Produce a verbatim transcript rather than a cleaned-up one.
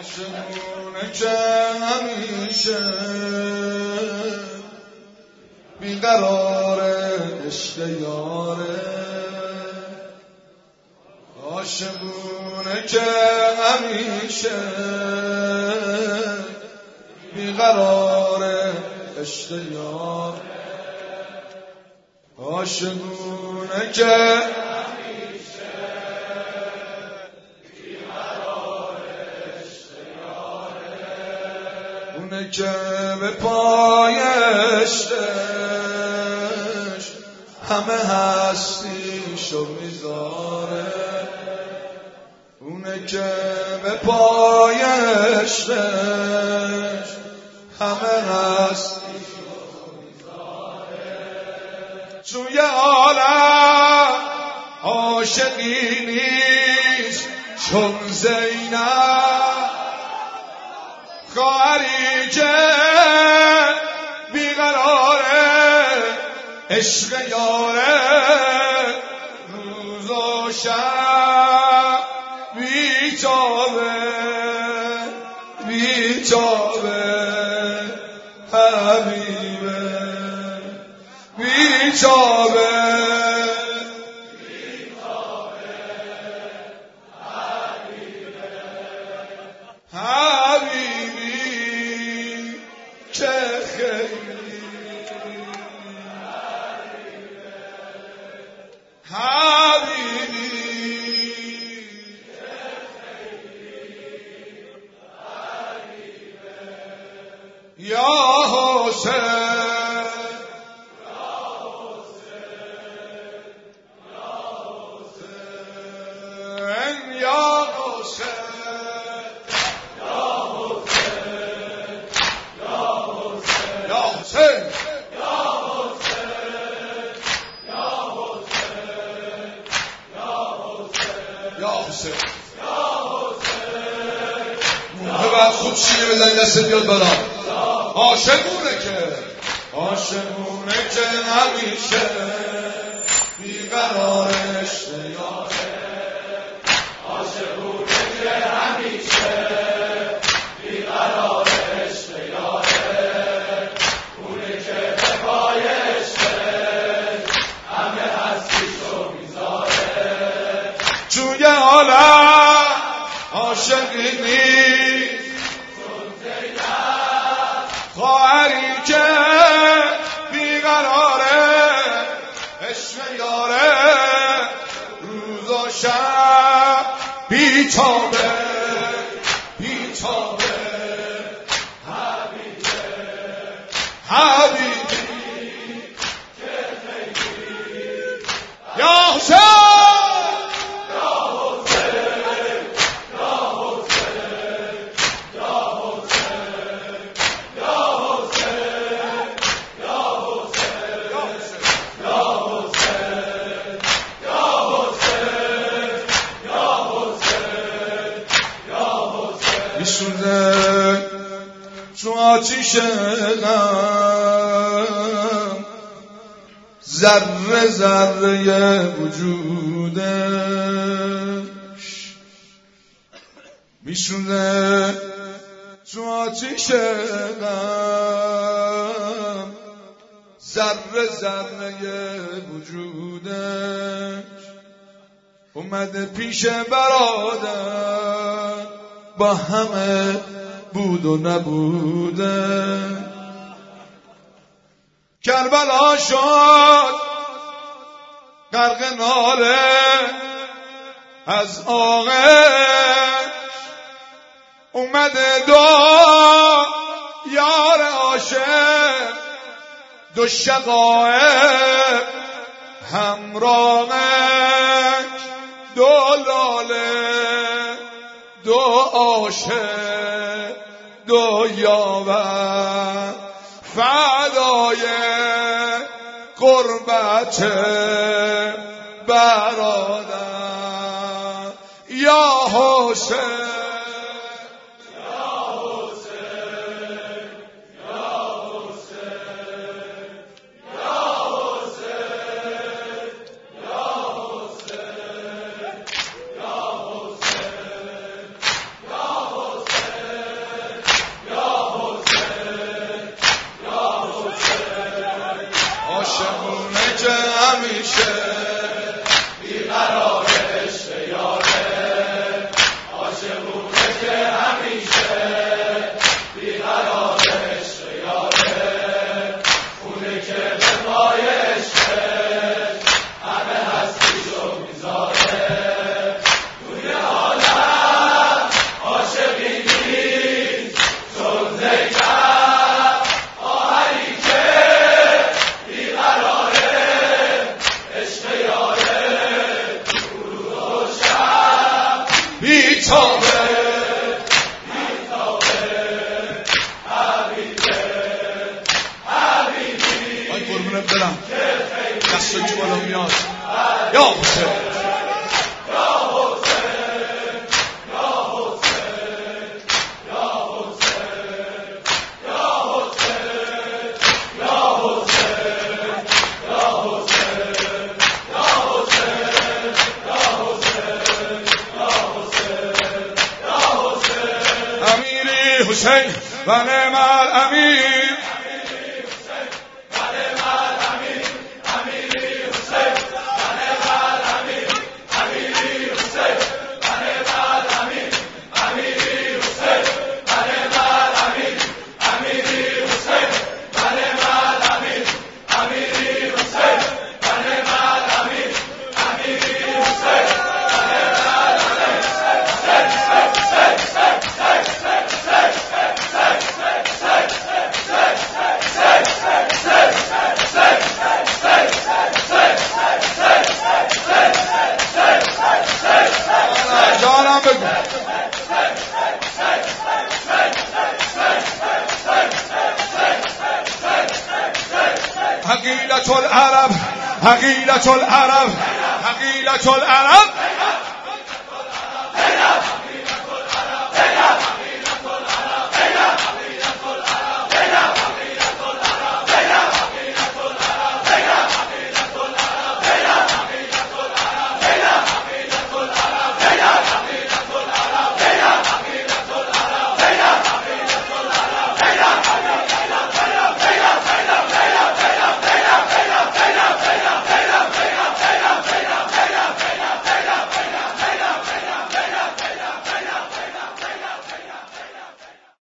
عاشقونه که همیشه بیقراره عشق یاره، عاشقونه که همیشه بیقراره عشق یاره، عاشقونه که اونه که به پای عشقش همه هستیشو میذاره، اونه که به پای عشقش همه هستیشو میذاره. توی عالم عاشقی نیست چون زینب، خواهری که بیقراره عشق یاره، روز و شب بیتابه بیتابه حبیبه بیتابه یا حسین یا حسین یا حسین یا حسین یا حسین یا حسین یا حسین مونده بعد خود شیره بزنی دست بیاد بالا. عاشقونه که عاشقونه که همیشه بیقرار عشق یاره، عاشقونه که همیشه بیقرار عشق یاره، اونه که به پای عشقش همه هستیشو میذاره. توی عالم عاشقی نیست خواهری که بیقراره عشق یاره، روز و شب بیتابه بیتابه حبیبه حبیبی که خیلی یا حسین میسوزه تو آتیش غم ذره ذره وجودش، میسوزه تو آتیش غم ذره ذره وجودش، اومده پیش برادر با همه بود و نبوده، کربلا شد غرق ناله از آغش، اومده دو یار عاشق دو شقایق همراهش، دو لاله دو عاشق دو یاور فدای قربت برادر یا حسین حسین حسین و نعم الامیر حقیلة العرب حقیلة العرب حقیلة العرب